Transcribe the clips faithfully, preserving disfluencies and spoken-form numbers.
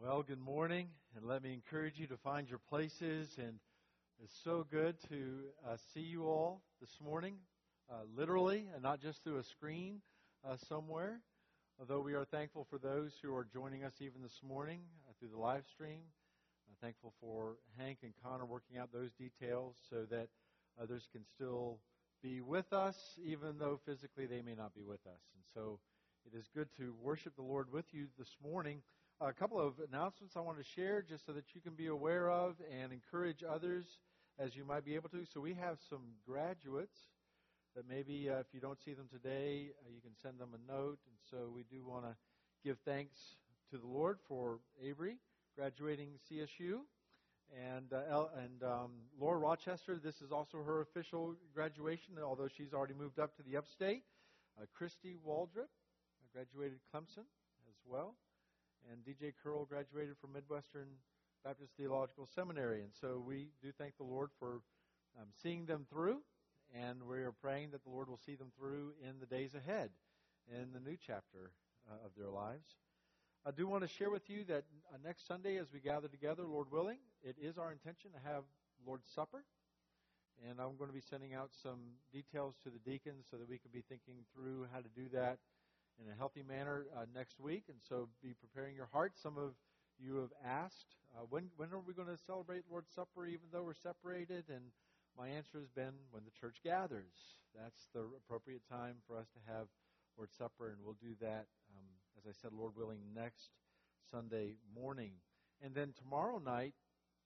Well, good morning, and let me encourage you to find your places. And it's so good to uh, see you all this morning, uh, literally, and not just through a screen uh, somewhere. Although we are thankful for those who are joining us even this morning uh, through the live stream. I'm thankful for Hank and Connor working out those details so that others can still be with us, even though physically they may not be with us. And so it is good to worship the Lord with you this morning. A couple of announcements I want to share just so that you can be aware of and encourage others as you might be able to. So we have some graduates that maybe uh, if you don't see them today, uh, you can send them a note. And so we do want to give thanks to the Lord for Avery graduating C S U. And uh, El- and um, Laura Rochester, this is also her official graduation, although she's already moved up to the upstate. Uh, Christy Waldrop uh, graduated Clemson as well. And D J Curl graduated from Midwestern Baptist Theological Seminary. And so we do thank the Lord for um, seeing them through, and we are praying that the Lord will see them through in the days ahead, in the new chapter uh, of their lives. I do want to share with you that uh, next Sunday as we gather together, Lord willing, it is our intention to have Lord's Supper. And I'm going to be sending out some details to the deacons so that we can be thinking through how to do that in a healthy manner uh, next week, and so be preparing your heart. Some of you have asked, uh, when when are we going to celebrate Lord's Supper even though we're separated? And my answer has been when the church gathers. That's the appropriate time for us to have Lord's Supper, and we'll do that, um, as I said, Lord willing, next Sunday morning. And then tomorrow night,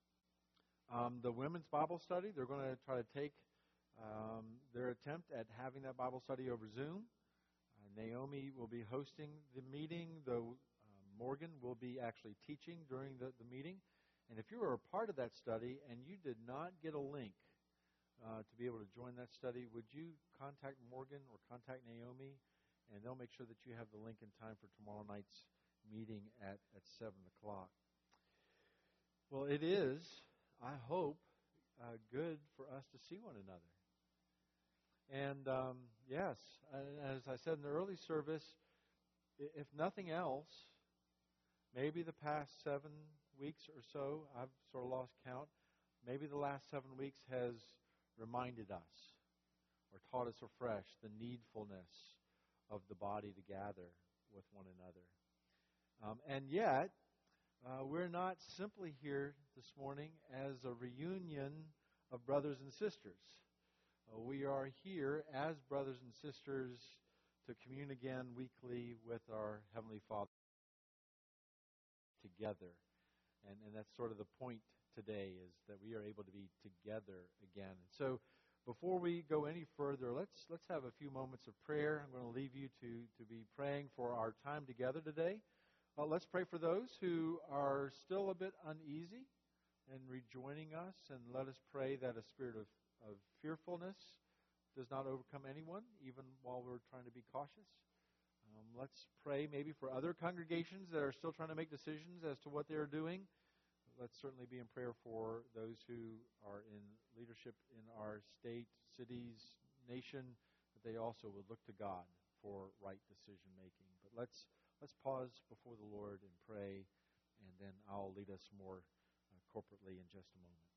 um, the women's Bible study, they're going to try to take um, their attempt at having that Bible study over Zoom. Naomi will be hosting the meeting, though uh, Morgan will be actually teaching during the, the meeting. And if you were a part of that study and you did not get a link uh, to be able to join that study, would you contact Morgan or contact Naomi, and they'll make sure that you have the link in time for tomorrow night's meeting at, at seven o'clock. Well, it is, I hope, uh, good for us to see one another. And, um, yes, as I said in the early service, if nothing else, maybe the past seven weeks or so, I've sort of lost count, maybe the last seven weeks has reminded us or taught us afresh the needfulness of the body to gather with one another. Um, and yet, uh, we're not simply here this morning as a reunion of brothers and sisters. We are here as brothers and sisters to commune again weekly with our Heavenly Father together. And, and that's sort of the point today, is that we are able to be together again. And so before we go any further, let's let's have a few moments of prayer. I'm going to leave you to, to be praying for our time together today. Uh, let's pray for those who are still a bit uneasy and rejoining us, and let us pray that a spirit of of fearfulness does not overcome anyone, even while we're trying to be cautious. Um, let's pray maybe for other congregations that are still trying to make decisions as to what they are doing. Let's certainly be in prayer for those who are in leadership in our state, cities, nation, that they also would look to God for right decision making. But let's let's pause before the Lord and pray, and then I'll lead us more uh, corporately in just a moment.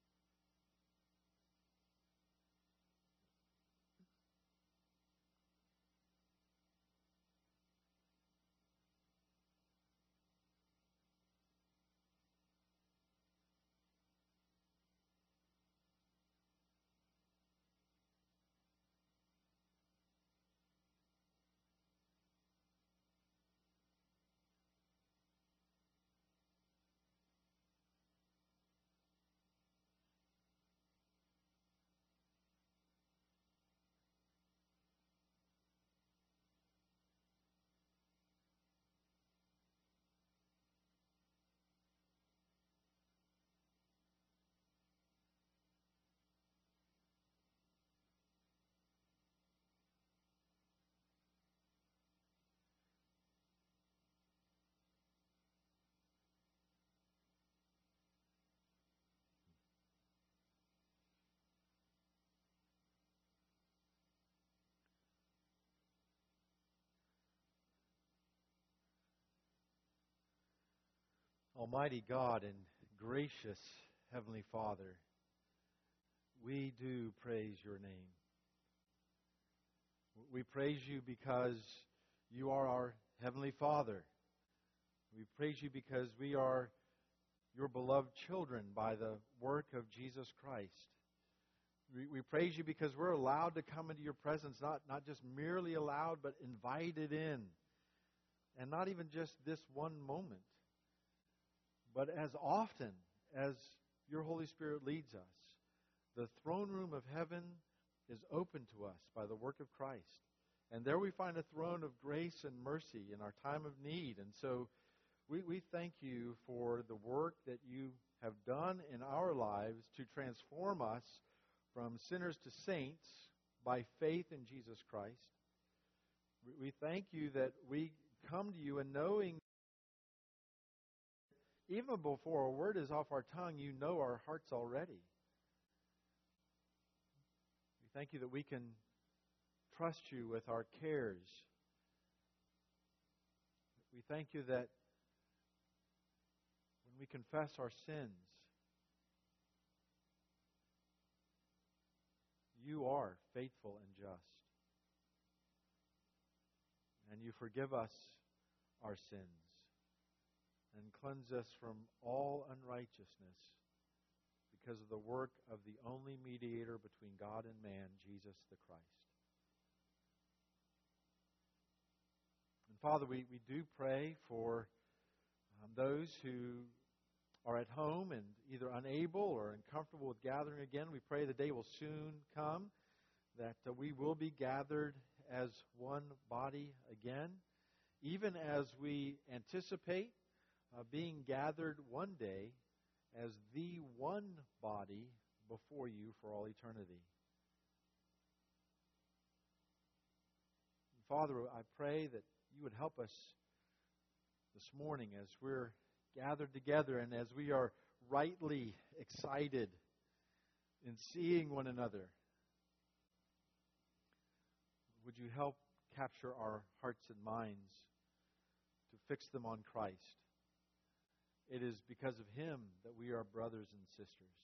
Almighty God and gracious Heavenly Father, we do praise your name. We praise you because you are our Heavenly Father. We praise you because we are your beloved children by the work of Jesus Christ. We, we praise you because we're allowed to come into your presence, not, not just merely allowed, but invited in. And not even just this one moment, but as often as your Holy Spirit leads us. The throne room of heaven is open to us by the work of Christ. And there we find a throne of grace and mercy in our time of need. And so we, we thank you for the work that you have done in our lives to transform us from sinners to saints by faith in Jesus Christ. We, we thank you that we come to you and knowing even before a word is off our tongue, you know our hearts already. We thank you that we can trust you with our cares. We thank you that when we confess our sins, you are faithful and just. And you forgive us our sins and cleanse us from all unrighteousness because of the work of the only mediator between God and man, Jesus the Christ. And Father, we, we do pray for um, those who are at home and either unable or uncomfortable with gathering again. We pray the day will soon come that uh, we will be gathered as one body again, even as we anticipate uh, being gathered one day as the one body before you for all eternity. Father, I pray that you would help us this morning as we're gathered together and as we are rightly excited in seeing one another. Would you help capture our hearts and minds to fix them on Christ? It is because of Him that we are brothers and sisters.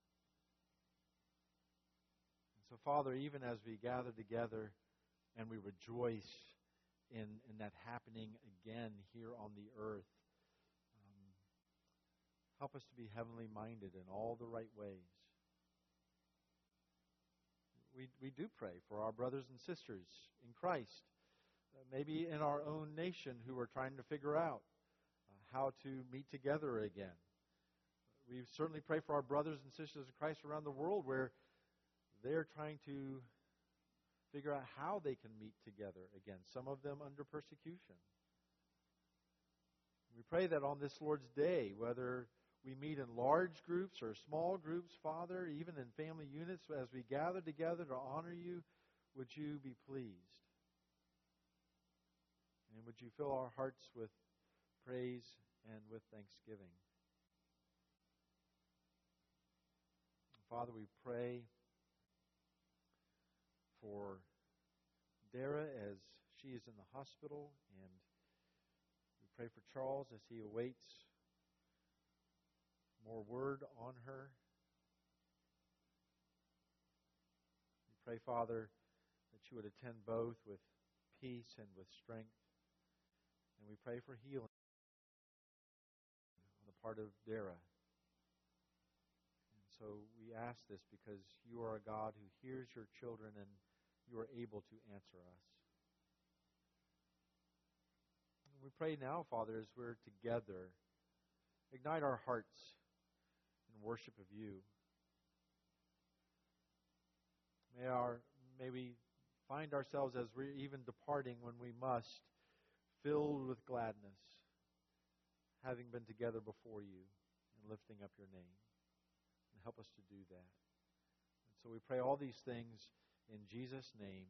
And so, Father, even as we gather together and we rejoice in, in that happening again here on the earth, um, help us to be heavenly minded in all the right ways. We, we do pray for our brothers and sisters in Christ, uh, maybe in our own nation who are trying to figure out uh, how to meet together again. We certainly pray for our brothers and sisters in Christ around the world where they're trying to figure out how they can meet together again, some of them under persecution. We pray that on this Lord's Day, whether we meet in large groups or small groups, Father, even in family units, as we gather together to honor you, would you be pleased? And would you fill our hearts with praise and with thanksgiving? Father, we pray for Dara as she is in the hospital, and we pray for Charles as he awaits more word on her. We pray, Father, that you would attend both with peace and with strength. And we pray for healing on the part of Dara. And so we ask this because you are a God who hears your children and you are able to answer us. And we pray now, Father, as we're together, ignite our hearts in worship of you. May our may we find ourselves as we're even departing when we must, filled with gladness, having been together before you and lifting up your name. And help us to do that. And so we pray all these things in Jesus' name.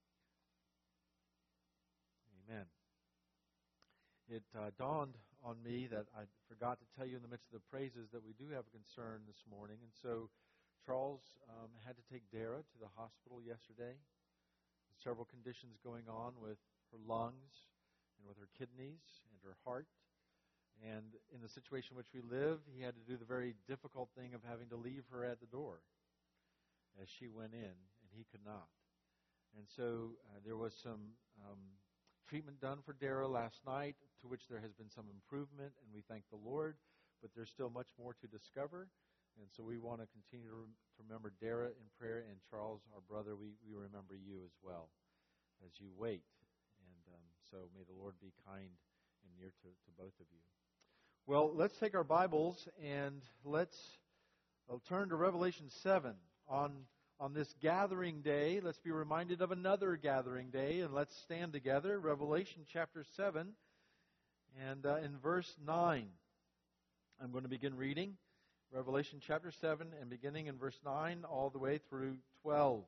Amen. It uh, dawned on me that I forgot to tell you in the midst of the praises that we do have a concern this morning. And so Charles um, had to take Dara to the hospital yesterday. Several conditions going on with her lungs and with her kidneys and her heart. And in the situation in which we live, he had to do the very difficult thing of having to leave her at the door as she went in, and he could not. And so uh, there was some um, treatment done for Dara last night, to which there has been some improvement, and we thank the Lord. But there's still much more to discover. And so we want to continue to, rem- to remember Dara in prayer, and Charles, our brother, we, we remember you as well as you wait. And um, so may the Lord be kind and near to, to both of you. Well, let's take our Bibles and let's uh, turn to Revelation seven. On, on this gathering day, let's be reminded of another gathering day, and let's stand together. Revelation chapter seven, and uh, in verse nine. I'm going to begin reading Revelation chapter seven, and beginning in verse nine all the way through twelve.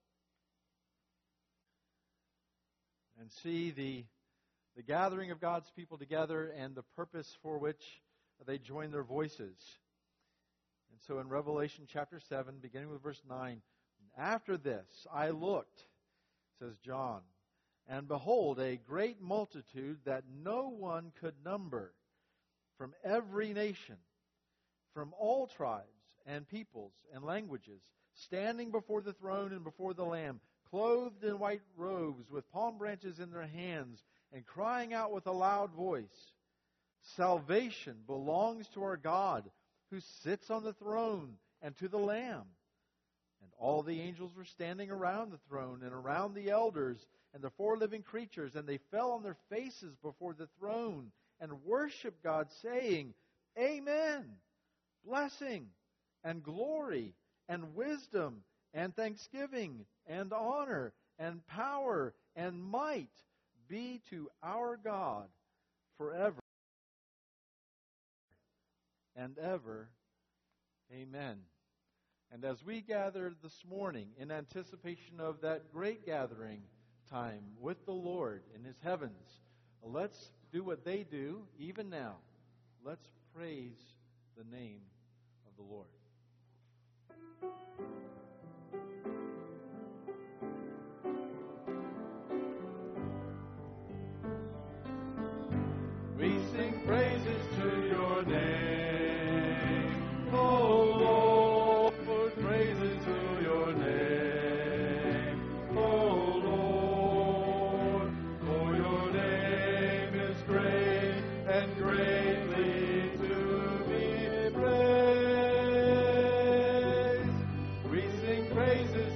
And see the, the gathering of God's people together and the purpose for which they join their voices. And so in Revelation chapter seven, beginning with verse nine, after this I looked, says John, and behold, a great multitude that no one could number, from every nation, from all tribes and peoples and languages, standing before the throne and before the Lamb, clothed in white robes, with palm branches in their hands, and crying out with a loud voice, salvation belongs to our God, who sits on the throne, and to the Lamb. And all the angels were standing around the throne and around the elders and the four living creatures, and they fell on their faces before the throne and worshiped God, saying, Amen. Blessing and glory and wisdom and thanksgiving and honor and power and might be to our God forever and ever. Amen. And as we gather this morning in anticipation of that great gathering time with the Lord in His heavens, let's do what they do even now. Let's praise the name of the Lord. We sing praises to your name, O Lord, praises to your name, O Lord, for your name is great and greatly to be praised. We sing praises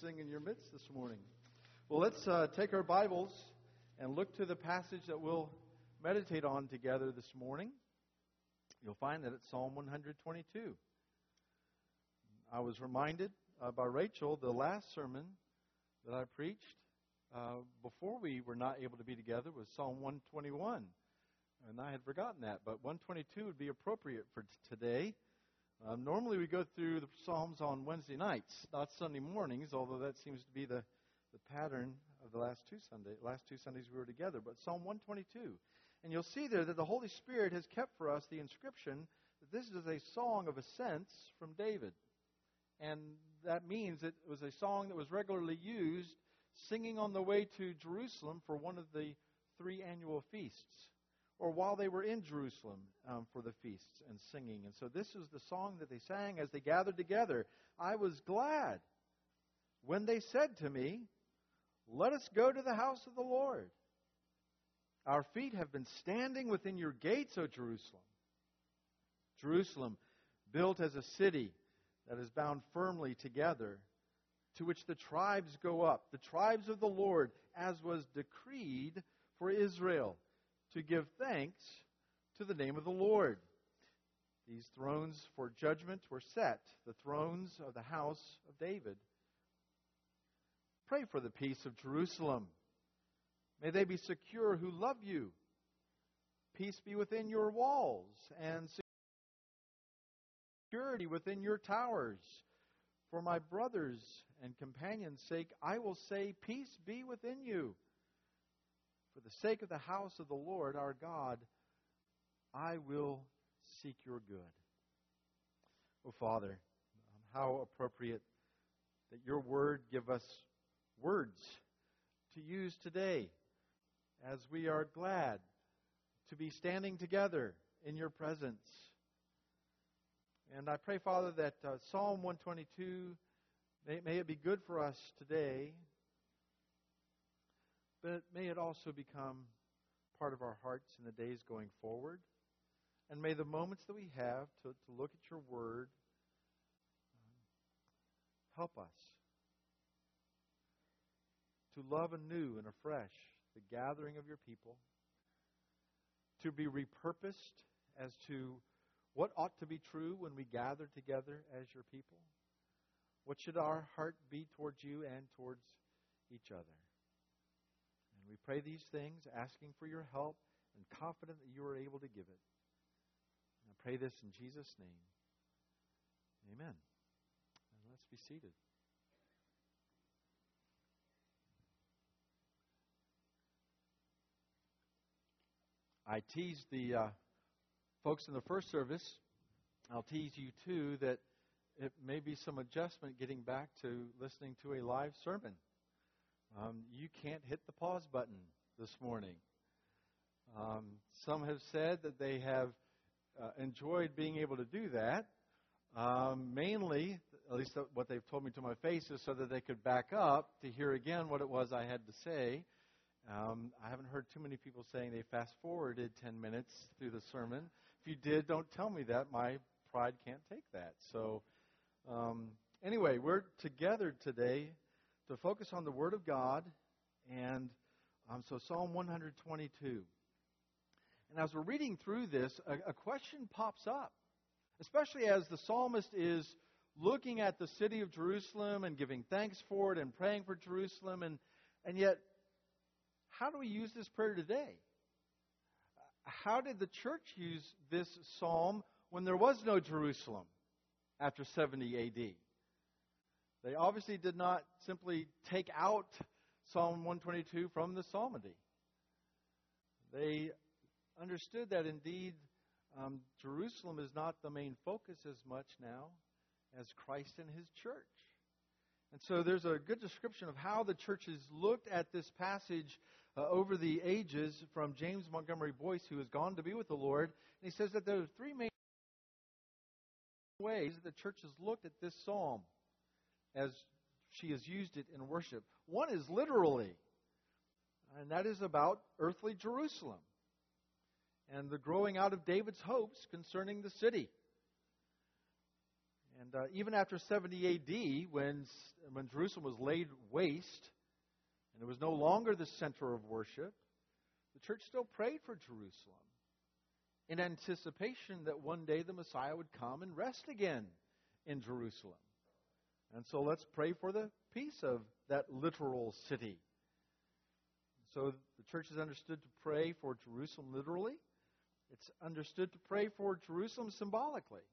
sing in your midst this morning. Well, let's uh, take our Bibles and look to the passage that we'll meditate on together this morning. You'll find that it's Psalm one twenty-two. I was reminded uh, by Rachel, the last sermon that I preached uh, before we were not able to be together was Psalm one twenty-one. And I had forgotten that, but one twenty-two would be appropriate for t- today. Um, normally we go through the Psalms on Wednesday nights, not Sunday mornings, although that seems to be the, the pattern of the last two Sunday, last two Sundays we were together. But Psalm one twenty-two. And you'll see there that the Holy Spirit has kept for us the inscription that this is a song of ascents from David. And that means it was a song that was regularly used singing on the way to Jerusalem for one of the three annual feasts, or while they were in Jerusalem um, for the feasts and singing. And so this is the song that they sang as they gathered together. I was glad when they said to me, let us go to the house of the Lord. Our feet have been standing within your gates, O Jerusalem. Jerusalem, built as a city that is bound firmly together, to which the tribes go up, the tribes of the Lord, as was decreed for Israel, to give thanks to the name of the Lord. These thrones for judgment were set, the thrones of the house of David. Pray for the peace of Jerusalem. May they be secure who love you. Peace be within your walls, and security within your towers. For my brothers and companions' sake, I will say, peace be within you. For the sake of the house of the Lord our God, I will seek your good. Oh, Father, how appropriate that your word give us words to use today as we are glad to be standing together in your presence. And I pray, Father, that uh, Psalm one twenty-two, may, may it be good for us today, but may it also become part of our hearts in the days going forward. And may the moments that we have to, to look at your word um, help us to love anew and afresh the gathering of your people, to be repurposed as to what ought to be true when we gather together as your people. What should our heart be towards you and towards each other? And we pray these things, asking for your help and confident that you are able to give it. And I pray this in Jesus' name. Amen. And let's be seated. I teased the uh, folks in the first service, I'll tease you too, that it may be some adjustment getting back to listening to a live sermon. Um, you can't hit the pause button this morning. Um, some have said that they have uh, enjoyed being able to do that. Um, mainly, at least what they've told me to my face, is so that they could back up to hear again what it was I had to say. Um, I haven't heard too many people saying they fast-forwarded ten minutes through the sermon. If you did, don't tell me that. My pride can't take that. So um, anyway, we're together today to focus on the Word of God. And um, so Psalm one twenty-two. And as we're reading through this, a, a question pops up, especially as the psalmist is looking at the city of Jerusalem and giving thanks for it and praying for Jerusalem. And, and yet, how do we use this prayer today? How did the church use this psalm when there was no Jerusalem after seventy A D? They obviously did not simply take out Psalm one twenty-two from the psalmody. They understood that indeed um, Jerusalem is not the main focus as much now as Christ and His church. And so there's a good description of how the churches looked at this passage uh, over the ages from James Montgomery Boyce, who has gone to be with the Lord. And he says that there are three main ways that the church has looked at this psalm as she has used it in worship. One is literally, and that is about earthly Jerusalem and the growing out of David's hopes concerning the city. And And uh, even after seventy A D, when, when Jerusalem was laid waste, and it was no longer the center of worship, the church still prayed for Jerusalem in anticipation that one day the Messiah would come and rest again in Jerusalem. And so let's pray for the peace of that literal city. So the church is understood to pray for Jerusalem literally. It's understood to pray for Jerusalem symbolically.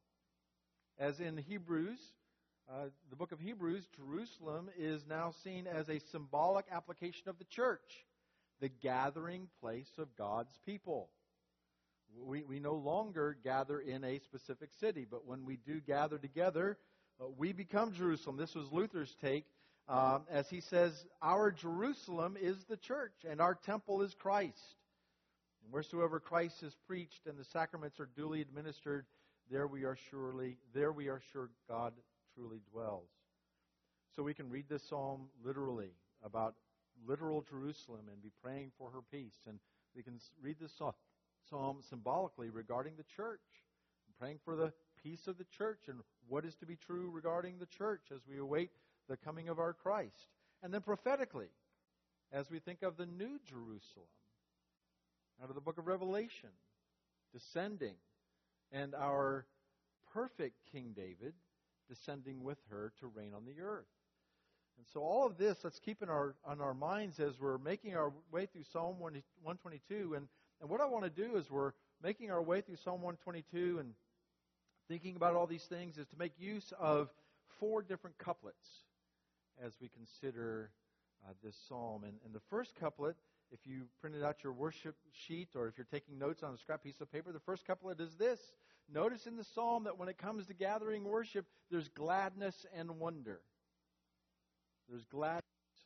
As in Hebrews, uh, the book of Hebrews, Jerusalem is now seen as a symbolic application of the church, the gathering place of God's people. We, we no longer gather in a specific city, but when we do gather together, uh, we become Jerusalem. This was Luther's take, um, as he says, our Jerusalem is the church, and our temple is Christ. And wheresoever Christ is preached and the sacraments are duly administered, there we are surely, there we are sure God truly dwells. So we can read this psalm literally about literal Jerusalem and be praying for her peace. And we can read this psalm symbolically regarding the church, praying for the peace of the church and what is to be true regarding the church as we await the coming of our Christ. And then prophetically, as we think of the new Jerusalem, out of the book of Revelation, descending, and our perfect King David descending with her to reign on the earth. And so all of this, let's keep in our on our minds as we're making our way through Psalm one twenty-two. And, and what I want to do is we're making our way through Psalm one twenty-two and thinking about all these things is to make use of four different couplets as we consider uh, this psalm. And, and the first couplet, if you printed out your worship sheet or if you're taking notes on a scrap piece of paper, the first couplet is this. Notice in the psalm that when it comes to gathering worship, there's gladness and wonder. There's gladness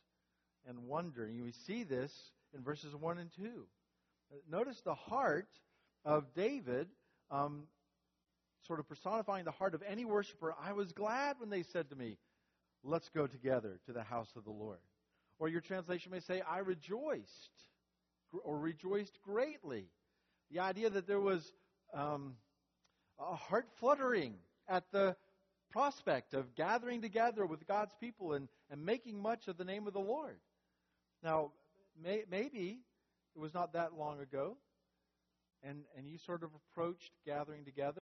and wonder. And you see this in verses one and two. Notice the heart of David, um, sort of personifying the heart of any worshiper. I was glad when they said to me, let's go together to the house of the Lord. Or your translation may say, I rejoiced, or rejoiced greatly. The idea that there was um, a heart fluttering at the prospect of gathering together with God's people and, and making much of the name of the Lord. Now, may, maybe it was not that long ago, and, and you sort of approached gathering together.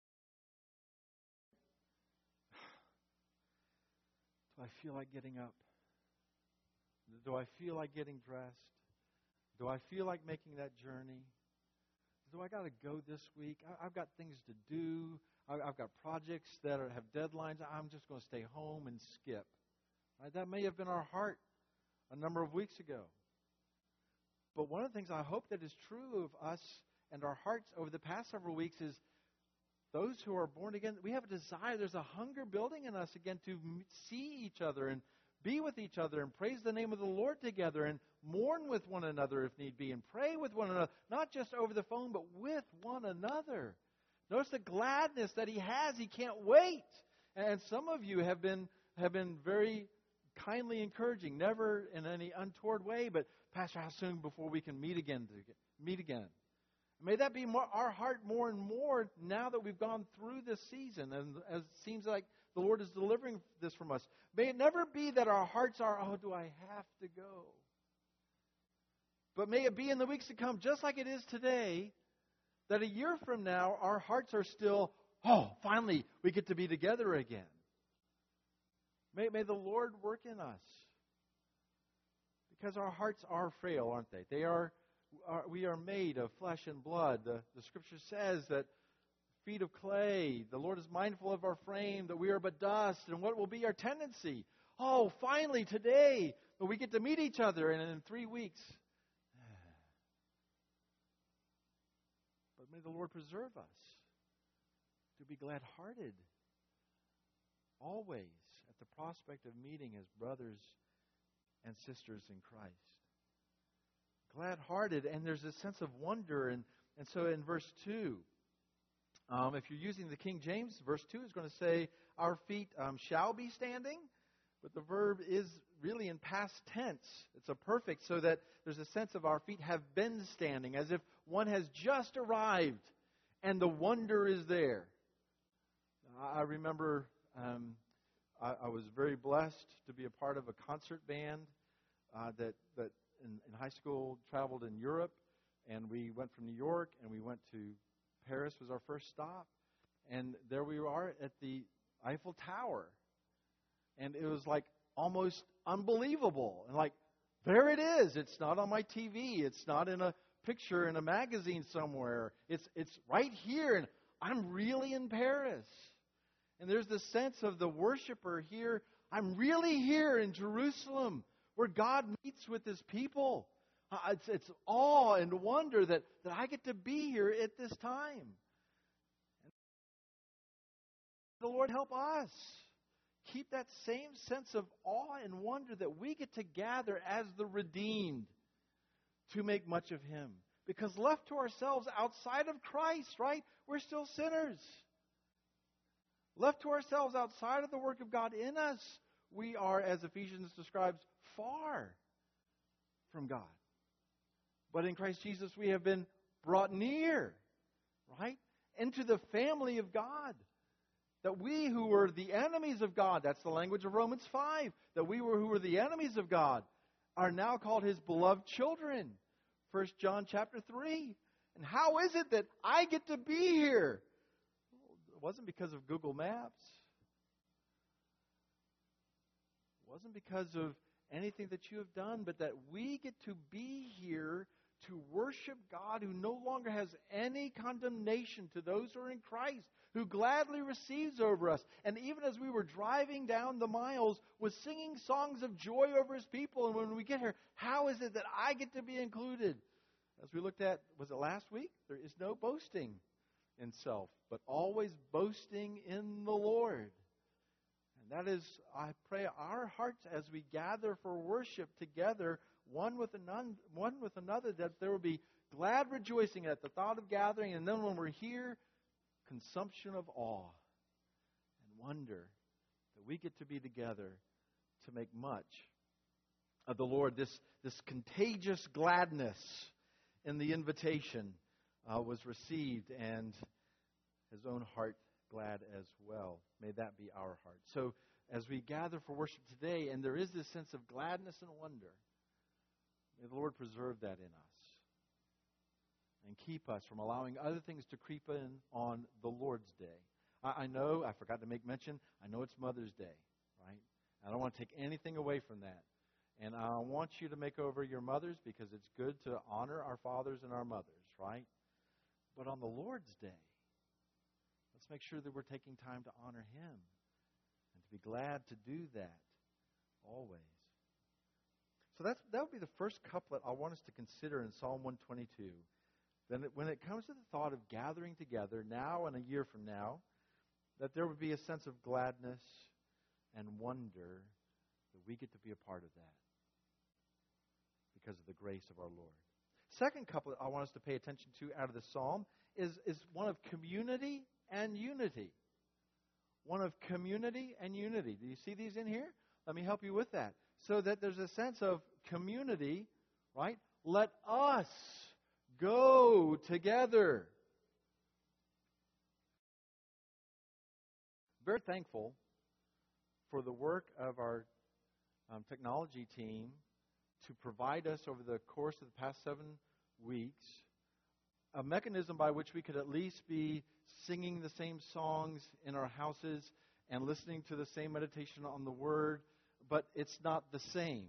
Do I feel like getting up? Do I feel like getting dressed? Do I feel like making that journey? Do I got to go this week? I, I've got things to do. I, I've got projects that are, have deadlines. I'm just going to stay home and skip. Right? That may have been our heart a number of weeks ago. But one of the things I hope that is true of us and our hearts over the past several weeks is those who are born again, we have a desire. There's a hunger building in us again to see each other and be with each other and praise the name of the Lord together and mourn with one another if need be and pray with one another, not just over the phone, but with one another. Notice the gladness that he has. He can't wait. And some of you have been have been very kindly encouraging, never in any untoward way, but Pastor, how soon before we can meet again? To meet again. May that be more, our heart more and more now that we've gone through this season and as it seems like the Lord is delivering this from us. May it never be that our hearts are, oh, do I have to go? But may it be in the weeks to come, just like it is today, that a year from now, our hearts are still, oh, finally, we get to be together again. May, may the Lord work in us. Because our hearts are frail, aren't they? They are, are we are made of flesh and blood. The, the Scripture says that feet of clay, the Lord is mindful of our frame, that we are but dust, and what will be our tendency? Oh, finally, today, we get to meet each other, and in three weeks. But may the Lord preserve us to be glad-hearted always at the prospect of meeting as brothers and sisters in Christ. Glad-hearted, and there's a sense of wonder, and, and so in verse two, Um, if you're using the King James, verse two is going to say, our feet um, shall be standing, but the verb is really in past tense. It's a perfect, so that there's a sense of our feet have been standing, as if one has just arrived, and the wonder is there. I remember Um, I, I was very blessed to be a part of a concert band uh, that that in, in high school traveled in Europe, and we went from New York and we went to Paris was our first stop, and there we are at the Eiffel Tower, and it was like almost unbelievable, and like there it is. It's not on my T V. It's not in a picture in a magazine somewhere. It's it's right here, and I'm really in Paris. And there's the sense of the worshiper here. I'm really here in Jerusalem, where God meets with His people. Uh, it's, it's awe and wonder that, that I get to be here at this time. And the Lord help us keep that same sense of awe and wonder that we get to gather as the redeemed to make much of Him. Because left to ourselves outside of Christ, right, we're still sinners. Left to ourselves outside of the work of God in us, we are, as Ephesians describes, far from God. But in Christ Jesus, we have been brought near, right, into the family of God. That we who were the enemies of God, that's the language of Romans five, that we were who were the enemies of God, are now called His beloved children. First John chapter three. And how is it that I get to be here? It wasn't because of Google Maps. It wasn't because of anything that you have done, but that we get to be here to worship God who no longer has any condemnation to those who are in Christ, who gladly receives over us. And even as we were driving down the miles, was singing songs of joy over His people. And when we get here, how is it that I get to be included? As we looked at, was it last week? There is no boasting in self, but always boasting in the Lord. And that is, I pray, our hearts as we gather for worship together, one with another, one with another, that there will be glad rejoicing at the thought of gathering, and then when we're here, consumption of awe and wonder that we get to be together to make much of the Lord. This, this contagious gladness in the invitation uh, was received, and His own heart glad as well. May that be our heart. So as we gather for worship today, and there is this sense of gladness and wonder, may the Lord preserve that in us and keep us from allowing other things to creep in on the Lord's day. I, I know, I forgot to make mention, I know it's Mother's Day, right? I don't want to take anything away from that. And I want you to make over your mothers, because it's good to honor our fathers and our mothers, right? But on the Lord's day, let's make sure that we're taking time to honor Him and to be glad to do that always. So that's that would be the first couplet I want us to consider in Psalm one twenty-two. Then it, when it comes to the thought of gathering together now and a year from now, that there would be a sense of gladness and wonder that we get to be a part of that because of the grace of our Lord. Second couplet I want us to pay attention to out of the psalm is, is one of community and unity. One of community and unity. Do you see these in here? Let me help you with that. So that there's a sense of community, right? Let us go together. Very thankful for the work of our um, technology team to provide us over the course of the past seven weeks a mechanism by which we could at least be singing the same songs in our houses and listening to the same meditation on the Word, but it's not the same,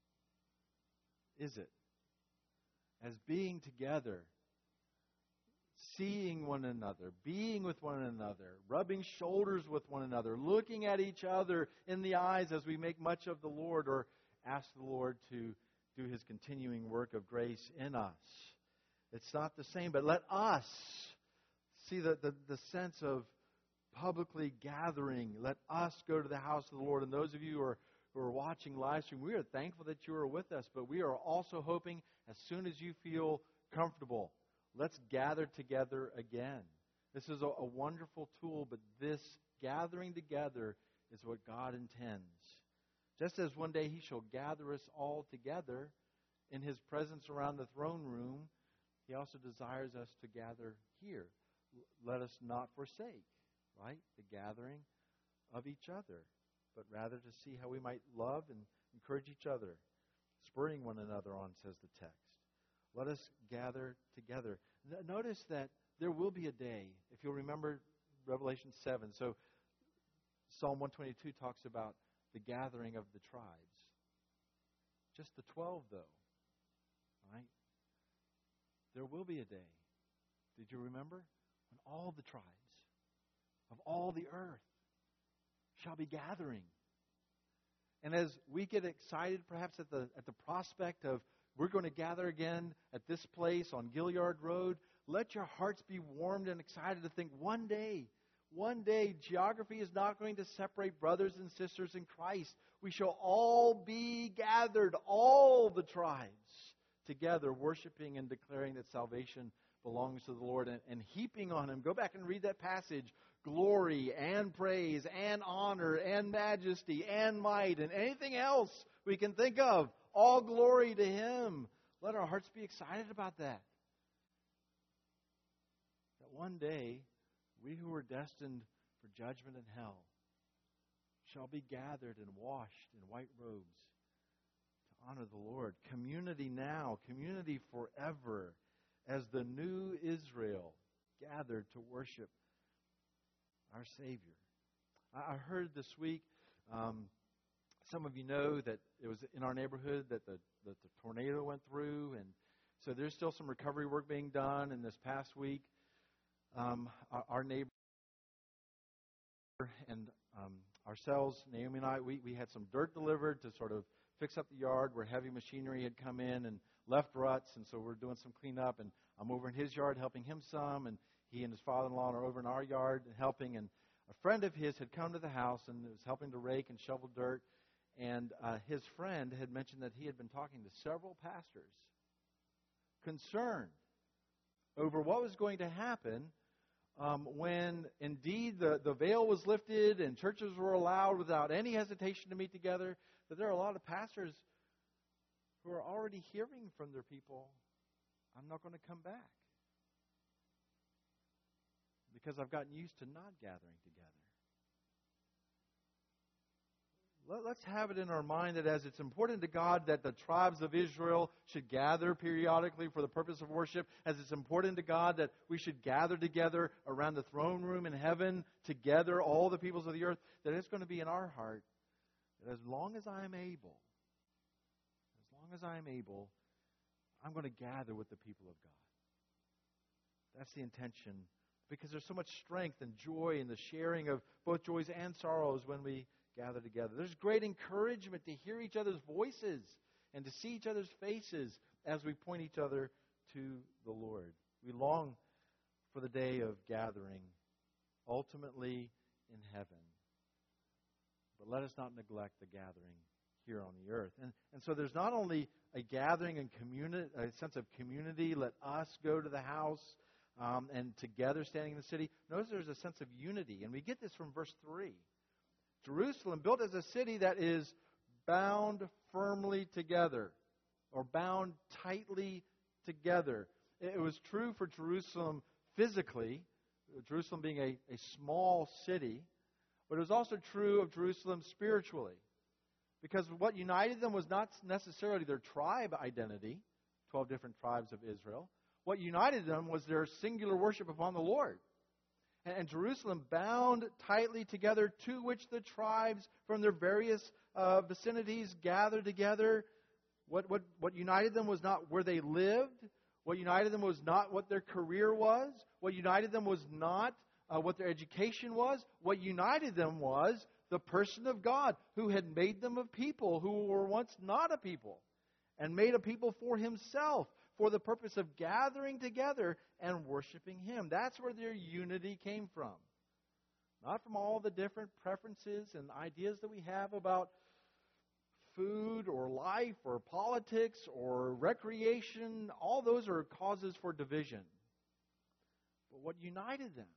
is it? As being together, seeing one another, being with one another, rubbing shoulders with one another, looking at each other in the eyes as we make much of the Lord or ask the Lord to do His continuing work of grace in us. It's not the same, but let us see the, the, the sense of publicly gathering. Let us go to the house of the Lord. And those of you who are, who are watching live stream, we are thankful that you are with us, but we are also hoping as soon as you feel comfortable, let's gather together again. This is a, a wonderful tool, but this gathering together is what God intends. Just as one day He shall gather us all together in His presence around the throne room, He also desires us to gather here. Let us not forsake, right, the gathering of each other, but rather to see how we might love and encourage each other, spurring one another on, says the text. Let us gather together. Notice that there will be a day, if you'll remember Revelation seven. So Psalm one twenty-two talks about the gathering of the tribes. Just the twelve, though. Right? There will be a day. Did you remember? When all the tribes of all the earth shall be gathering. And as we get excited perhaps at the at the prospect of we're going to gather again at this place on Gilliard Road, let your hearts be warmed and excited to think one day, one day, geography is not going to separate brothers and sisters in Christ. We shall all be gathered, all the tribes, together, worshiping and declaring that salvation belongs to the Lord and, and heaping on Him. Go back and read that passage. Glory and praise and honor and majesty and might and anything else we can think of. All glory to Him. Let our hearts be excited about that. That one day, we who are destined for judgment in hell shall be gathered and washed in white robes to honor the Lord. Community now, community forever, as the new Israel gathered to worship our Savior. I heard this week, um, some of you know that it was in our neighborhood that the, that the tornado went through, and so there's still some recovery work being done. And this past week, um, our, our neighbor and um, ourselves, Naomi and I, we, we had some dirt delivered to sort of fix up the yard where heavy machinery had come in and left ruts, and so we're doing some cleanup. And I'm over in his yard helping him some, and he and his father-in-law are over in our yard helping. And a friend of his had come to the house and was helping to rake and shovel dirt. And uh, his friend had mentioned that he had been talking to several pastors concerned over what was going to happen um, when indeed the, the veil was lifted and churches were allowed without any hesitation to meet together, that there are a lot of pastors who are already hearing from their people, I'm not going to come back because I've gotten used to not gathering together. Let's have it in our mind that as it's important to God that the tribes of Israel should gather periodically for the purpose of worship, as it's important to God that we should gather together around the throne room in heaven, together, all the peoples of the earth, that it's going to be in our heart that as long as I am able, as long as I am able, I'm going to gather with the people of God. That's the intention, because there's so much strength and joy in the sharing of both joys and sorrows when we gather together. There's great encouragement to hear each other's voices and to see each other's faces as we point each other to the Lord. We long for the day of gathering, ultimately in heaven. But let us not neglect the gathering here on the earth. And, and so there's not only a gathering and community, a sense of community, let us go to the house um, and together standing in the city. Notice there's a sense of unity. And we get this from verse three. Jerusalem, built as a city that is bound firmly together, or bound tightly together. It was true for Jerusalem physically, Jerusalem being a, a small city, but it was also true of Jerusalem spiritually. Because what united them was not necessarily their tribe identity, twelve different tribes of Israel. What united them was their singular worship upon the Lord. And Jerusalem bound tightly together, to which the tribes from their various uh, vicinities gathered together. What, what, what united them was not where they lived. What united them was not what their career was. What united them was not uh, what their education was. What united them was the person of God, who had made them a people who were once not a people, and made a people for Himself, for the purpose of gathering together and worshiping Him. That's where their unity came from. Not from all the different preferences and ideas that we have about food or life or politics or recreation. All those are causes for division. But what united them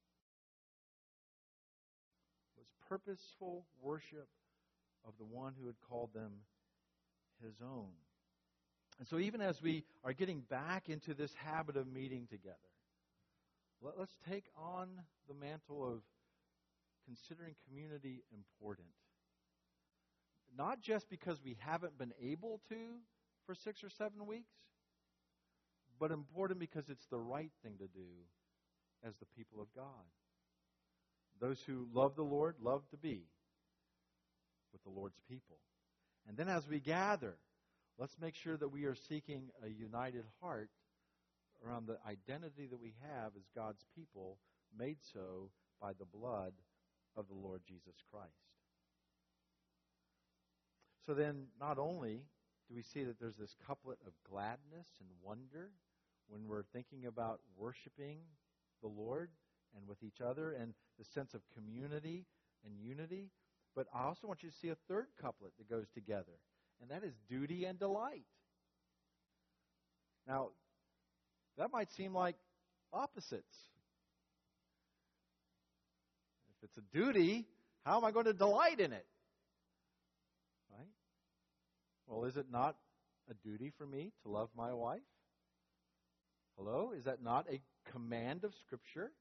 was purposeful worship of the one who had called them His own. And so even as we are getting back into this habit of meeting together, let, let's take on the mantle of considering community important. Not just because we haven't been able to for six or seven weeks, but important because it's the right thing to do as the people of God. Those who love the Lord love to be with the Lord's people. And then as we gather, let's make sure that we are seeking a united heart around the identity that we have as God's people, made so by the blood of the Lord Jesus Christ. So then, not only do we see that there's this couplet of gladness and wonder when we're thinking about worshiping the Lord and with each other and the sense of community and unity, but I also want you to see a third couplet that goes together, and that is duty and delight. Now, that might seem like opposites. If it's a duty, how am I going to delight in it? Right? Well, is it not a duty for me to love my wife? Hello? Is that not a command of Scripture?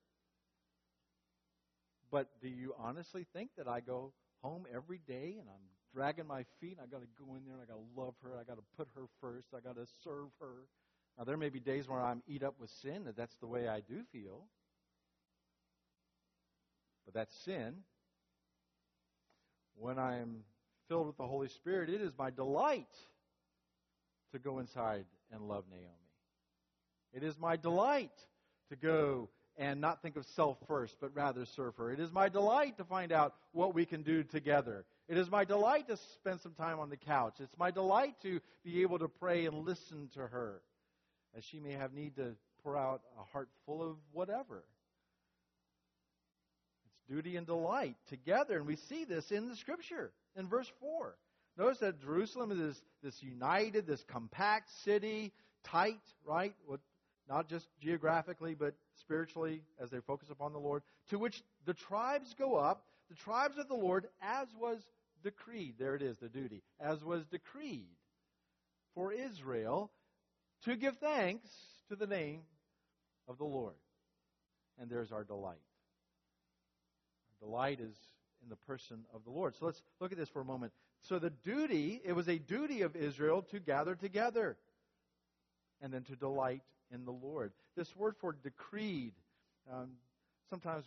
But do you honestly think that I go home every day and I'm dragging my feet and I got to go in there and I got to love her, I got to put her first, I got to serve her? Now, there may be days where I'm eat up with sin, that that's the way I do feel. But that's sin. When I'm filled with the Holy Spirit, it is my delight to go inside and love Naomi. It is my delight to go and not think of self first, but rather serve her. It is my delight to find out what we can do together. It is my delight to spend some time on the couch. It's my delight to be able to pray and listen to her, as she may have need to pour out a heart full of whatever. It's duty and delight together, and we see this in the Scripture in verse four. Notice that Jerusalem is this, this united, this compact city, tight, right? What, not just geographically, but spiritually, as they focus upon the Lord, to which the tribes go up, the tribes of the Lord, as was decreed. There it is, the duty. As was decreed for Israel, to give thanks to the name of the Lord. And there's our delight. Our delight is in the person of the Lord. So let's look at this for a moment. So the duty, it was a duty of Israel to gather together and then to delight in the Lord. This word for decreed, um, sometimes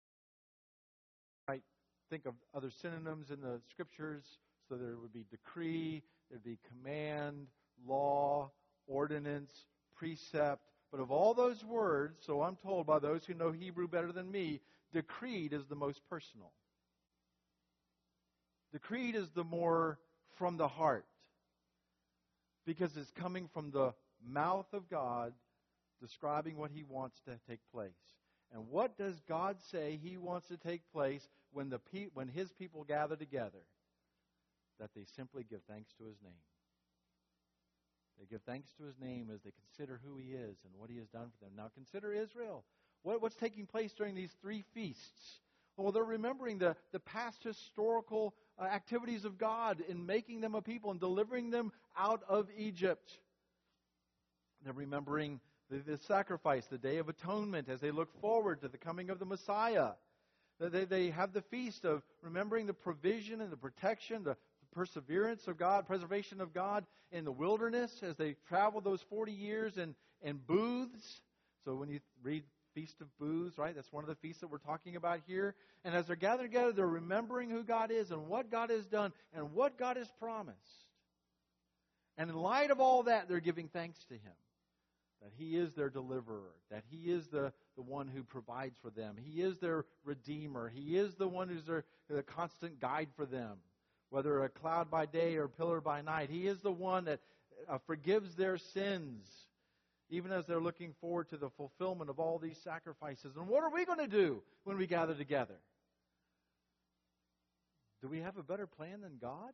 we might think of other synonyms in the Scriptures. So there would be decree, there would be command, law, ordinance, precept. But of all those words, so I'm told by those who know Hebrew better than me, decreed is the most personal. Decreed is the more from the heart, because it's coming from the mouth of God describing what He wants to take place. And what does God say He wants to take place when the pe- when His people gather together? That they simply give thanks to His name. They give thanks to His name as they consider who He is and what He has done for them. Now consider Israel. What, what's taking place during these three feasts? Well, they're remembering the, the past historical uh, activities of God in making them a people and delivering them out of Egypt. They're remembering the, the sacrifice, the Day of Atonement, as they look forward to the coming of the Messiah. They, they have the feast of remembering the provision and the protection, the perseverance of God, preservation of God in the wilderness as they travel those forty years in, in booths. So when you read Feast of Booths, right, that's one of the feasts that we're talking about here. And as they're gathered together, they're remembering who God is and what God has done and what God has promised. And in light of all that, they're giving thanks to Him. That He is their deliverer. That He is the, the one who provides for them. He is their redeemer. He is the one who's their, the constant guide for them. Whether a cloud by day or a pillar by night. He is the one that uh, forgives their sins, even as they're looking forward to the fulfillment of all these sacrifices. And what are we going to do when we gather together? Do we have a better plan than God?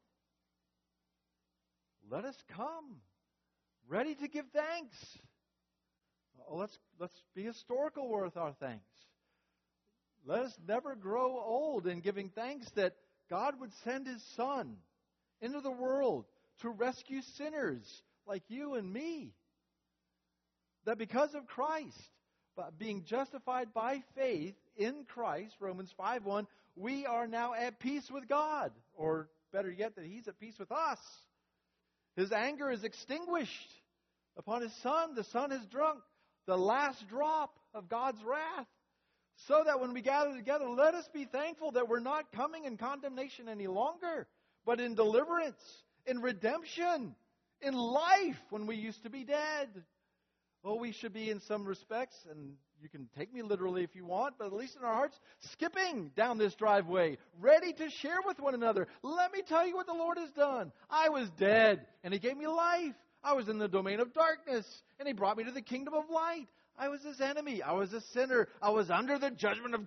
Let us come, ready to give thanks. Well, let's, let's be historical with our thanks. Let us never grow old in giving thanks that God would send His Son into the world to rescue sinners like you and me. That because of Christ, But being justified by faith in Christ, Romans five one, we are now at peace with God. Or better yet, that He's at peace with us. His anger is extinguished upon His Son. The Son has drunk the last drop of God's wrath. So that when we gather together, let us be thankful that we're not coming in condemnation any longer, but in deliverance, in redemption, in life when we used to be dead. Well, we should be in some respects, and you can take me literally if you want, but at least in our hearts, skipping down this driveway, ready to share with one another. Let me tell you what the Lord has done. I was dead, and He gave me life. I was in the domain of darkness, and He brought me to the kingdom of light. I was His enemy. I was a sinner. I was under the judgment of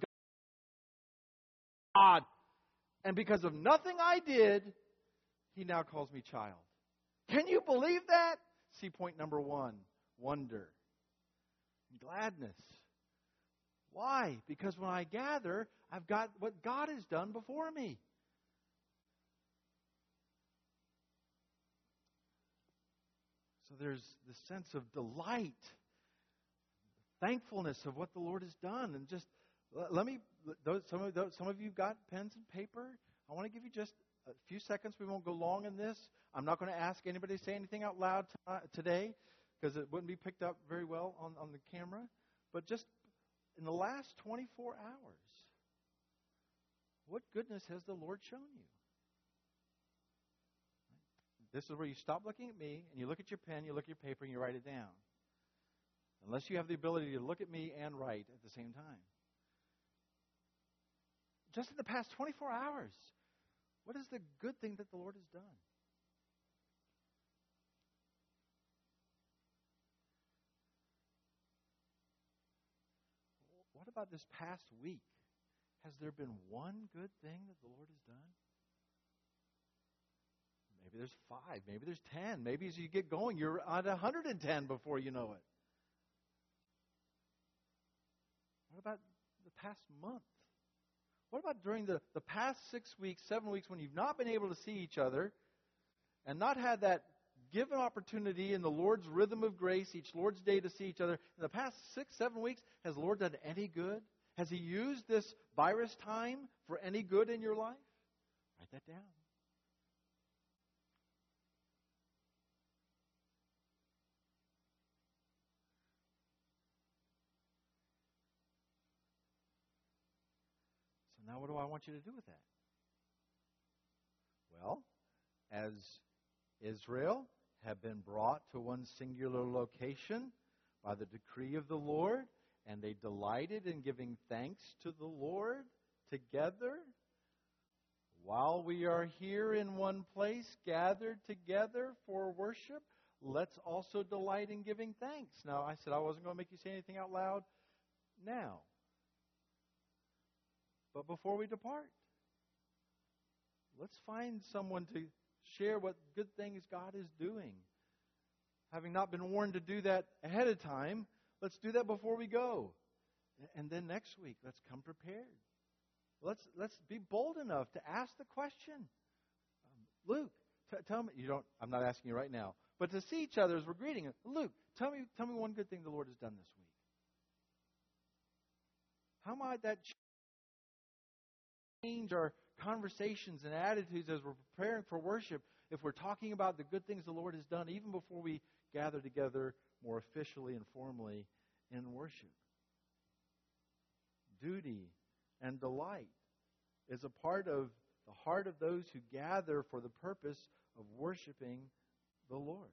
God. And because of nothing I did, He now calls me child. Can you believe that? See point number one. Wonder and gladness. Why? Because when I gather, I've got what God has done before me. So there's this sense of delight, thankfulness of what the Lord has done. And just let me, those, some of those, some of you got pens and paper. I want to give you just a few seconds. We won't go long in this. I'm not going to ask anybody to say anything out loud t- today, because it wouldn't be picked up very well on, on the camera. But just in the last twenty-four hours, what goodness has the Lord shown you? This is where you stop looking at me, and you look at your pen, you look at your paper, and you write it down. Unless you have the ability to look at me and write at the same time. Just in the past twenty-four hours, what is the good thing that the Lord has done? What about this past week? Has there been one good thing that the Lord has done? Maybe there's five. Maybe there's ten. Maybe as you get going, you're at one hundred ten before you know it. What about the past month? What about during the, the past six weeks, seven weeks, when you've not been able to see each other and not had that given opportunity in the Lord's rhythm of grace each Lord's Day to see each other? In the past six, seven weeks, has the Lord done any good? Has He used this virus time for any good in your life? Write that down. So now what do I want you to do with that? Well, as Israel have been brought to one singular location by the decree of the Lord, and they delighted in giving thanks to the Lord together. While we are here in one place, gathered together for worship, let's also delight in giving thanks. Now, I said I wasn't going to make you say anything out loud now. But before we depart, let's find someone to share what good things God is doing. Having not been warned to do that ahead of time, let's do that before we go. And then next week, let's come prepared. Let's let's be bold enough to ask the question. Um, Luke, t- tell me. You don't. I'm not asking you right now, but to see each other as we're greeting. Luke, tell me. Tell me one good thing the Lord has done this week. How might that change our conversations and attitudes as we're preparing for worship, if we're talking about the good things the Lord has done even before we gather together more officially and formally in worship? Duty and delight is a part of the heart of those who gather for the purpose of worshiping the Lord.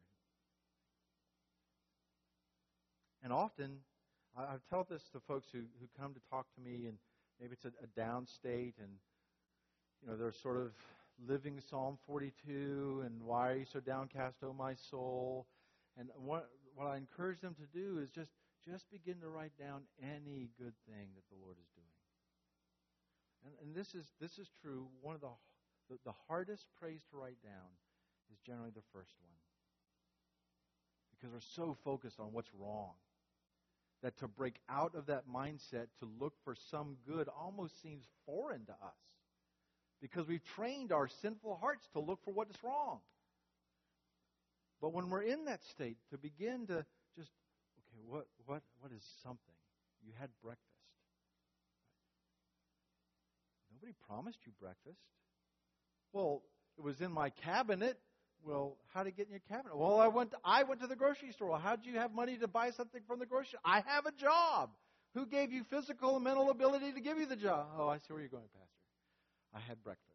And often, I, I tell this to folks who, who come to talk to me, and maybe it's a, a downstate, and you know, they're sort of living Psalm forty-two, and why are you so downcast, O my soul? And what, what I encourage them to do is just, just begin to write down any good thing that the Lord is doing. And, and this is this is true. One of the, the the hardest praise to write down is generally the first one, because we're so focused on what's wrong that to break out of that mindset to look for some good almost seems foreign to us, because we've trained our sinful hearts to look for what is wrong. But when we're in that state, to begin to just, okay, what what what is something? You had breakfast. Nobody promised you breakfast. Well, it was in my cabinet. Well, how did it get in your cabinet? Well, I went to, I went to the grocery store. Well, how did you have money to buy something from the grocery store? I have a job. Who gave you physical and mental ability to give you the job? Oh, I see where you're going, Pastor. I had breakfast.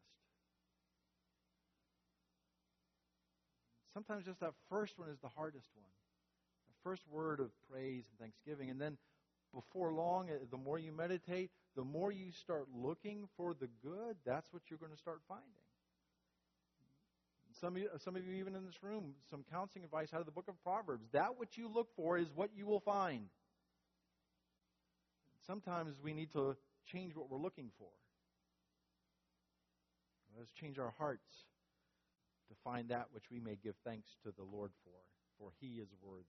Sometimes just that first one is the hardest one. The first word of praise and thanksgiving. And then before long, the more you meditate, the more you start looking for the good, that's what you're going to start finding. Some of you, some of you even in this room, some counseling advice out of the book of Proverbs. That what you look for is what you will find. Sometimes we need to change what we're looking for. Let's change our hearts to find that which we may give thanks to the Lord for, for He is worthy.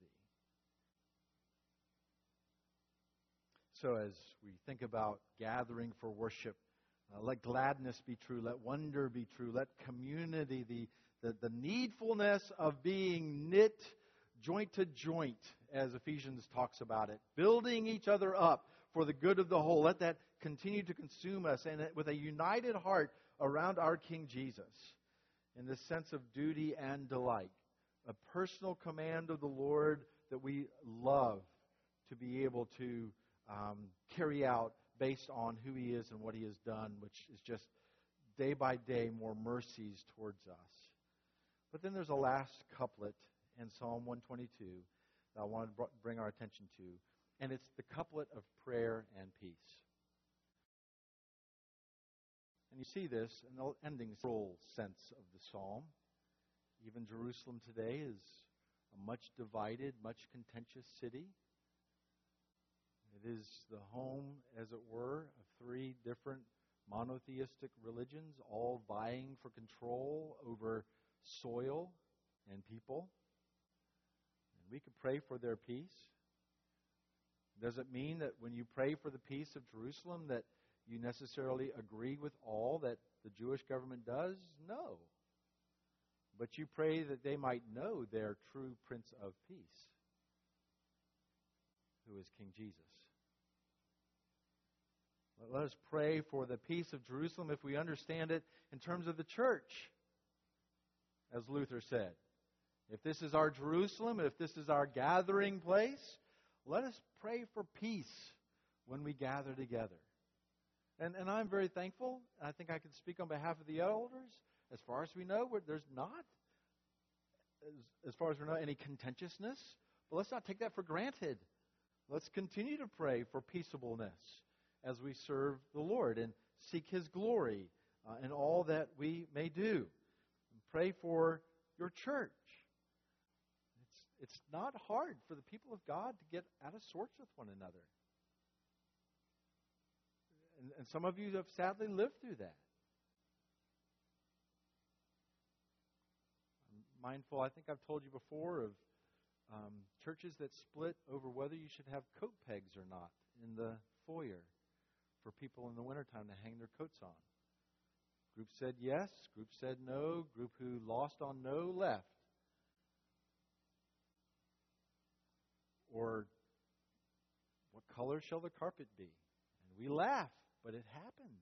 So as we think about gathering for worship, uh, let gladness be true, let wonder be true, let community, the, the, the needfulness of being knit joint to joint, as Ephesians talks about it, building each other up for the good of the whole. Let that continue to consume us, and with a united heart around our King Jesus, in this sense of duty and delight, a personal command of the Lord that we love to be able to um, carry out based on who He is and what He has done, which is just day by day more mercies towards us. But then there's a last couplet in Psalm one twenty-two that I want to bring our attention to, and it's the couplet of prayer and peace. And you see this in the ending rural sense of the psalm. Even Jerusalem today is a much divided, much contentious city. It is the home, as it were, of three different monotheistic religions, all vying for control over soil and people. And we could pray for their peace. Does it mean that when you pray for the peace of Jerusalem that you necessarily agree with all that the Jewish government does? No. But you pray that they might know their true Prince of Peace, who is King Jesus. Let us pray for the peace of Jerusalem if we understand it in terms of the church, as Luther said. If this is our Jerusalem, if this is our gathering place, let us pray for peace when we gather together. And, and I'm very thankful. I think I can speak on behalf of the elders. As far as we know, there's not, as, as far as we know, any contentiousness. But let's not take that for granted. Let's continue to pray for peaceableness as we serve the Lord and seek His glory uh, in all that we may do. And pray for your church. It's, it's not hard for the people of God to get out of sorts with one another. And, and some of you have sadly lived through that. I'm mindful, I think I've told you before, of um, churches that split over whether you should have coat pegs or not in the foyer for people in the wintertime to hang their coats on. Group said yes, group said no, group who lost on no left. Or what color shall the carpet be? And we laugh, but it happens.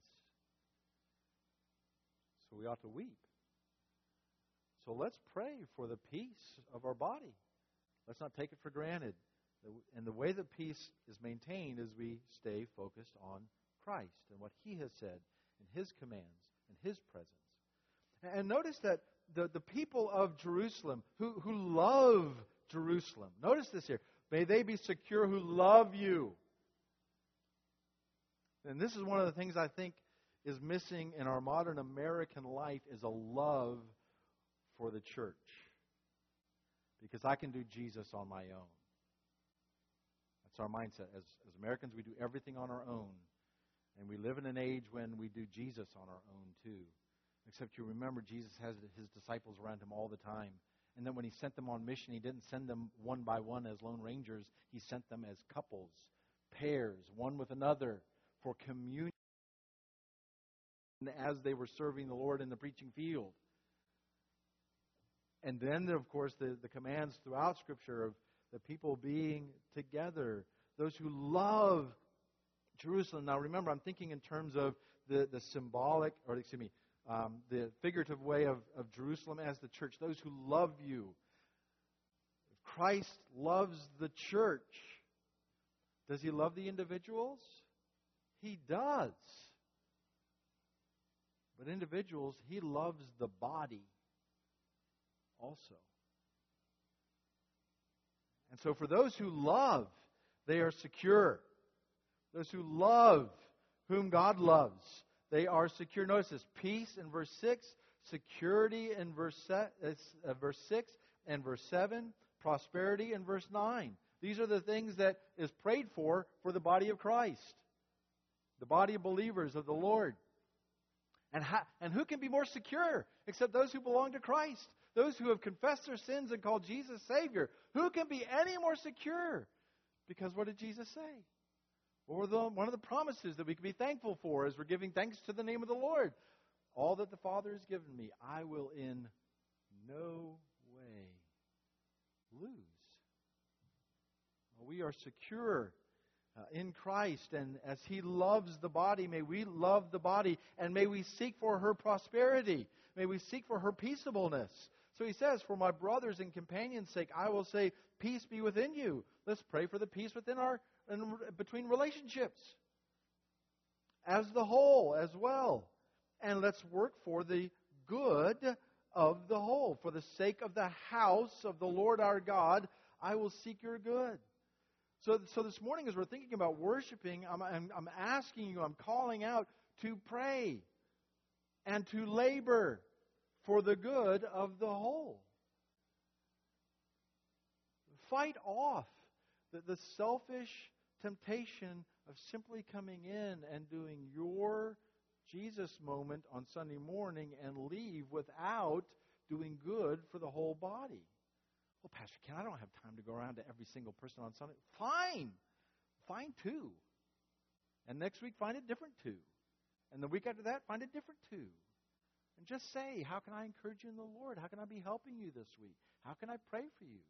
So we ought to weep. So let's pray for the peace of our body. Let's not take it for granted. And the way that peace is maintained is we stay focused on Christ and what He has said in His commands and His presence. And notice that the, the people of Jerusalem who, who love Jerusalem, notice this here, may they be secure who love you. And this is one of the things I think is missing in our modern American life is a love for the church. Because I can do Jesus on my own. That's our mindset. As, as Americans, we do everything on our own. And we live in an age when we do Jesus on our own too. Except you remember Jesus has His disciples around Him all the time. And then when He sent them on mission, He didn't send them one by one as lone rangers. He sent them as couples, pairs, one with another, for communion as they were serving the Lord in the preaching field. And then, of course, the, the commands throughout Scripture of the people being together, those who love Jerusalem. Now remember, I'm thinking in terms of the, the symbolic, or excuse me, um, the figurative way of, of Jerusalem as the church, those who love you. If Christ loves the church, does He love the individuals? He does. But individuals, He loves the body also. And so for those who love, they are secure. Those who love whom God loves, they are secure. Notice this, peace in verse six, security in verse, se- uh, verse six and verse seven, prosperity in verse nine. These are the things that is prayed for for the body of Christ, the body of believers of the Lord. And, how, and who can be more secure except those who belong to Christ? Those who have confessed their sins and called Jesus Savior. Who can be any more secure? Because what did Jesus say? What were the, one of the promises that we can be thankful for as we're giving thanks to the name of the Lord? All that the Father has given me, I will in no way lose. We are secure uh, in Christ, and as He loves the body, may we love the body, and may we seek for her prosperity. May we seek for her peaceableness. So He says, for my brothers and companions' sake, I will say, peace be within you. Let's pray for the peace within our and between relationships as the whole as well. And let's work for the good of the whole. For the sake of the house of the Lord our God, I will seek your good. So, so this morning as we're thinking about worshiping, I'm, I'm, I'm asking you, I'm calling out to pray and to labor for the good of the whole. Fight off the, the selfish temptation of simply coming in and doing your Jesus moment on Sunday morning and leave without doing good for the whole body. Well, Pastor Ken, I don't have time to go around to every single person on Sunday. Fine. Find two. And next week, find a different two. And the week after that, find a different two. And just say, how can I encourage you in the Lord? How can I be helping you this week? How can I pray for you?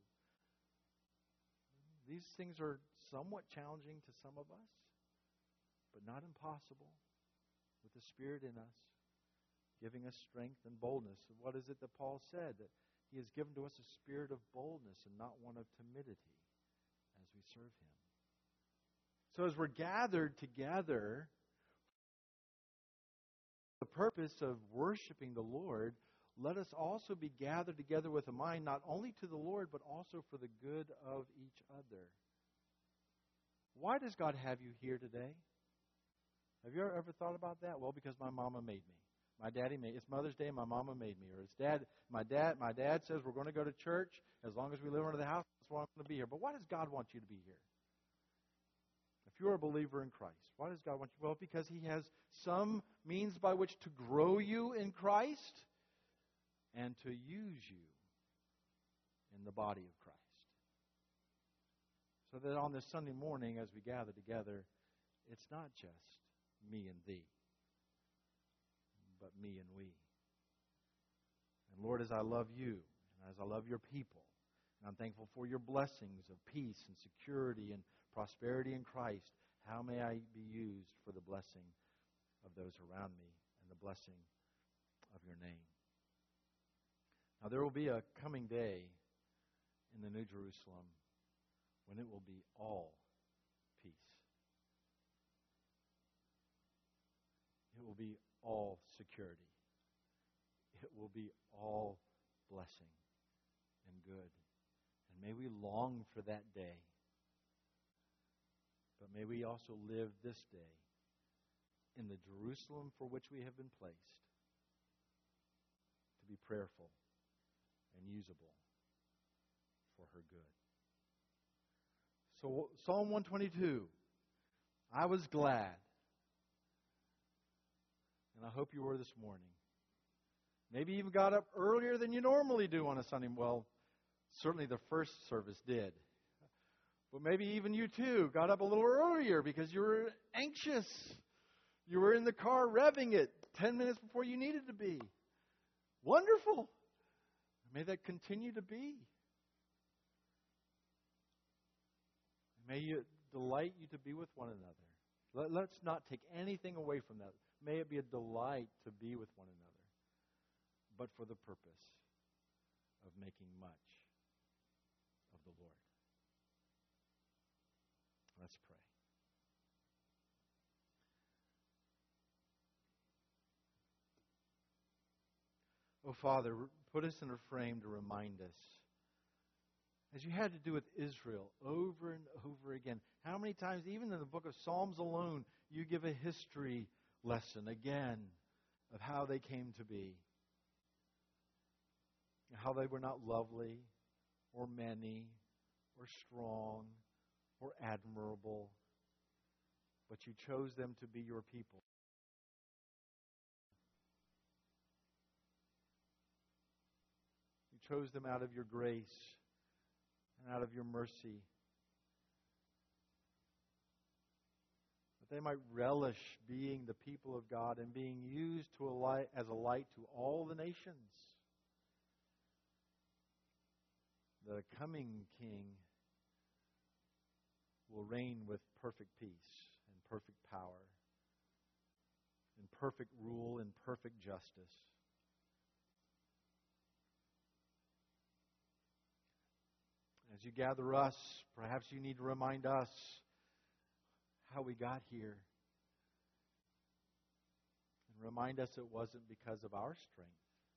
These things are somewhat challenging to some of us, but not impossible with the Spirit in us, giving us strength and boldness. And what is it that Paul said? That He has given to us a spirit of boldness and not one of timidity as we serve Him. So as we're gathered together, the purpose of worshiping the Lord, let us also be gathered together with a mind not only to the Lord, but also for the good of each other. Why does God have you here today? Have you ever thought about that? Well, because my mama made me. My daddy made it's Mother's Day and my mama made me. Or it's dad my dad my dad says we're going to go to church. As long as we live under the house, that's why I'm going to be here. But why does God want you to be here? If you're a believer in Christ, why does God want you? Well, because He has some means by which to grow you in Christ and to use you in the body of Christ. So that on this Sunday morning as we gather together, it's not just me and thee, but me and we. And Lord, as I love you, and as I love your people, and I'm thankful for your blessings of peace and security and prosperity in Christ, how may I be used for the blessing of those around me and the blessing of your name? Now there will be a coming day in the New Jerusalem when it will be all peace. It will be all security. It will be all blessing and good. And may we long for that day. But may we also live this day in the Jerusalem for which we have been placed, to be prayerful and usable for her good. So Psalm one twenty-two, I was glad, and I hope you were this morning. Maybe even got up earlier than you normally do on a Sunday. Well, certainly the first service did. But maybe even you too got up a little earlier because you were anxious. You were in the car revving it ten minutes before you needed to be. Wonderful. May that continue to be. May it delight you to be with one another. Let, let's not take anything away from that. May it be a delight to be with one another, but for the purpose of making much of the Lord. Let's pray. Oh, Father, put us in a frame to remind us, as you had to do with Israel over and over again. How many times, even in the book of Psalms alone, you give a history lesson again of how they came to be. How they were not lovely or many or strong or admirable, but you chose them to be your people. You chose them out of your grace and out of your mercy, that they might relish being the people of God and being used to a light, as a light to all the nations. The coming King will reign with perfect peace and perfect power, in perfect rule and perfect justice. As you gather us, perhaps you need to remind us how we got here. And remind us it wasn't because of our strength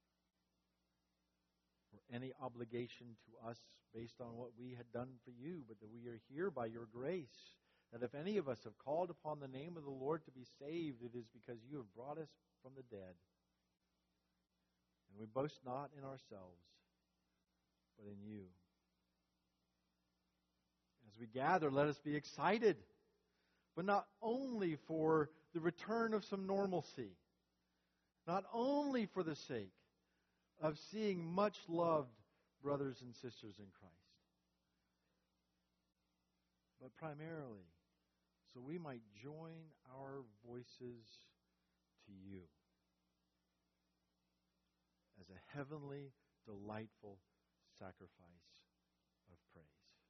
or any obligation to us based on what we had done for you, but that we are here by your grace. That if any of us have called upon the name of the Lord to be saved, it is because you have brought us from the dead. And we boast not in ourselves, but in you. As we gather, let us be excited, but not only for the return of some normalcy, not only for the sake of seeing much loved brothers and sisters in Christ, but primarily so we might join our voices to you as a heavenly, delightful sacrifice of praise.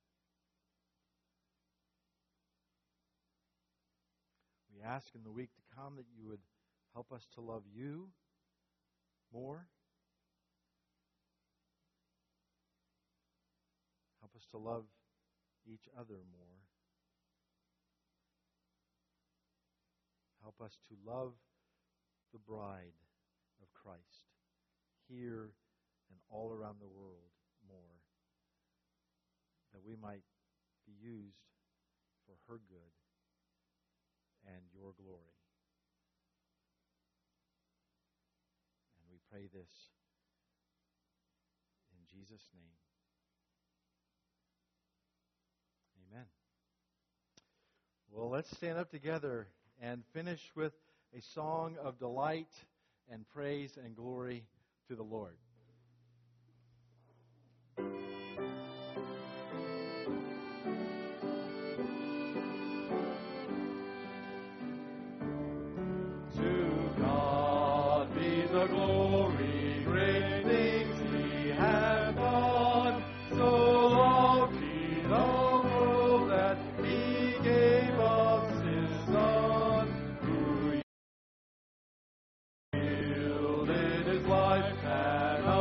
We ask in the week to come that you would help us to love you more. Help us to love each other more. Help us to love the bride of Christ here and all around the world more, that we might be used for her good and your glory. And we pray this in Jesus' name. Amen. Well, let's stand up together and finish with a song of delight and praise and glory to the Lord. The glory, great things He has done. So loved He the world that He gave us His Son, who yielded His life and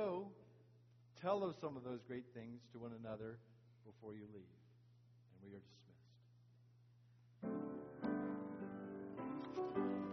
go, tell of some of those great things to one another before you leave. And we are dismissed.